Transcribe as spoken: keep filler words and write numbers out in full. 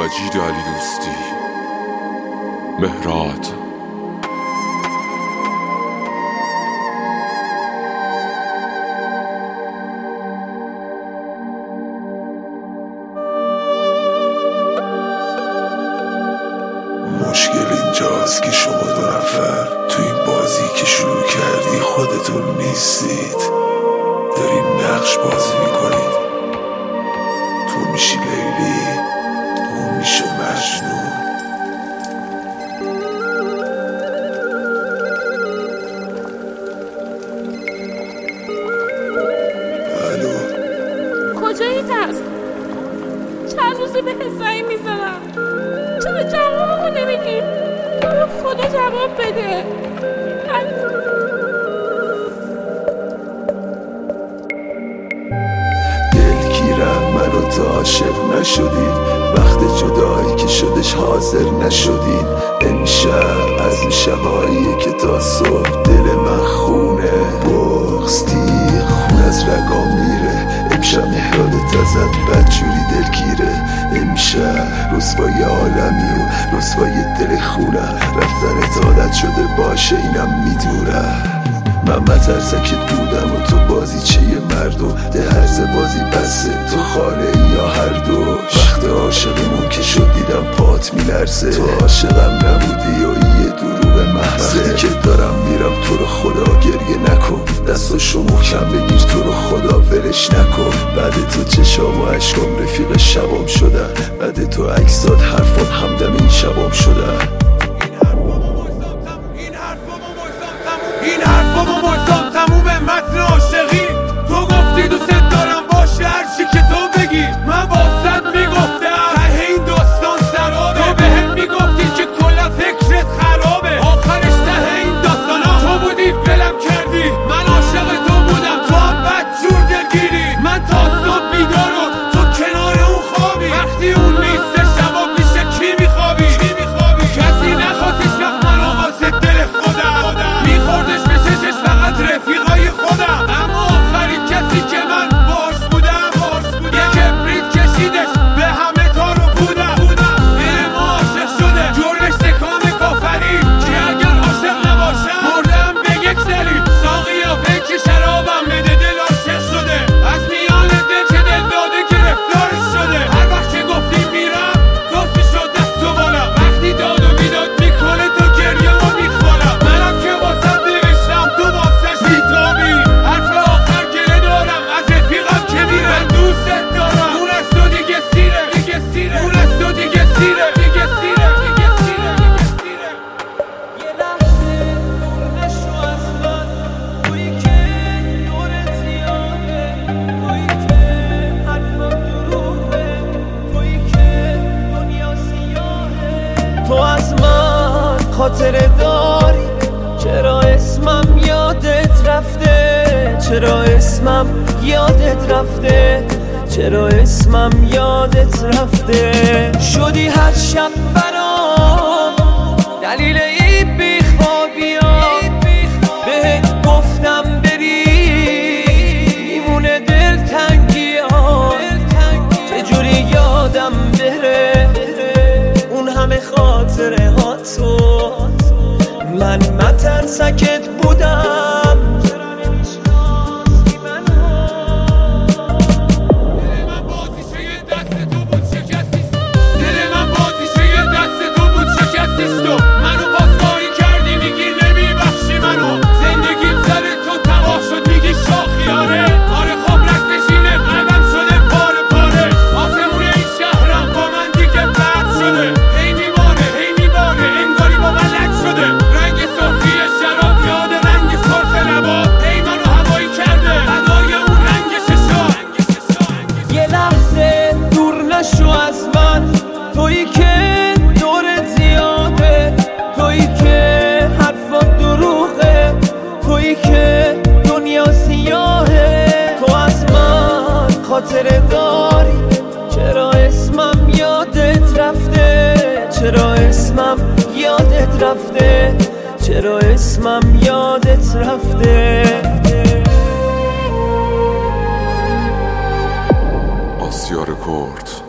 مجید علی دوستی، مهرات. مشکل اینجاست که شما دو نفر تو این بازی که شروع کردی خودتون نیستید، دارین نقش بازی میکنید. تو میشی لیلی، اون میشه مجنون. الو کجایی هست؟ چند روزی به حسایی میزنم، چرا جوابمو نمیگی؟ خدا جواب بده. دلگیرم منو تو عاشق نشدیم، وقت جدایی که شدش حاضر نشدیم. امشب از این شباییه که تا صبح دل من خونه بغزتی خون از رگام میره. امشب مهرادت ازت بدجوری دلگیره. امشب رسوای عالمی و رسوای دل خونم، رفتنت عادت شده باشه اینم میدونم. من مترسکت بودم و تو بازی چه یه مرد و ده هرز بازی بسه، تو خاله یا هر دوش. وقت عاشقیمون که شد دیدم پات میلرزه، تو عاشقم نبودی و یه دروغ محضه. وقتی که دارم میرم تو رو خدا گریه نکن، دستاشو محکم بگیر تو رو خدا ولش نکن. بعد تو چشام و عشقام رفیق شبام شدن، بعد تو عکسات حرفات همدم این شبام شدن. این حرفا با مجزام تمومه متن عاشقی. تو گفتی دوست دارم باشه هرچی که تو بگی. من باست میگفتم ته این داستان سرابه، تو بهم میگفتی که کلا فکرت خرابه. آخرش ته این داستانا تو بودی ولم کردی. من عاشق تو بودم تو هم بدجور دلگیری. من تا صبح بیدار و تو کنار اون خوابی. وقتی اون نیسته شبا پیش کی میخوابی؟ کسی نخواست هیچ وقت منو واسه دل خودم میخوردش به چشش فقط رفیقای خودم. اما آخرین کسی که من باش بودم یه کبریت کشیدش به همه تارو بودم. دل ما عاشق شده جرمش تکام کافری، که اگر عاشق نباشم مردم به یک سری. ساقیا پیک شرابم بده دل عاشق شده، از میان دل که دل داده گرفتارش شده. هر وقت که گفتی میرم دوستی شد دست و بالا، وقتی داد و بیداد میکنه تو گریه و میخوالم. منم که واسه نوشتم تو واسش بیتابی. حرف آخر گله دارم از رفیقم که میره. من دوست دارم اون از تو دیگه سیره، دیگه سیره اون از تو دیگه سیره، دیگه سیره دیگه سیره دیگه سیره. یه لحظه دور نشو از من، تویی که دورت زیاده، تویی که حرفم دروغه، تویی که دنیا سیاهه. تو از من خاطره داری، چرا اسمم یادت رفته؟ چرا اسمم یادت رفته؟ چرا اسمم یادت رفته؟ شدی هر شب برام دلیل این بیخوابیام. بهت گفتم بری میمونه دلتنگیام، چجوری یادم بره اون همه خاطره ها تو. من مترسکت بودم، چرا نمیشناسی منو؟ دل من بازیشه دست تو بود شکستیش، دل من بازیشه دست تو بود شکستیش. تو منو پاسخواهی کردی میگی نمیبخشی منو. زندگی سر تو تباه شد میگی شاخیاره. آره خب رستشینه قلبم شده پاره پاره. آسمون این شهرم با من دیگه بد شده. هی میباره هی میباره انگاری با من لک شده. رنگ سرخی شراب یاد رنگ سرخ لبا. ای منو هوایی کرده ادای اون رنگ ششا. یه لحظه دور نشو از من، تویی که دورت زیاده، تویی که حرفات دروغه، تویی که دنیا سیاهه. تو از من خاطره داری، چرا اسمم یادت رفته؟ چرا اسمم یادت رفته؟ چرا اسمم یادت رفته؟ آسیا رکورد.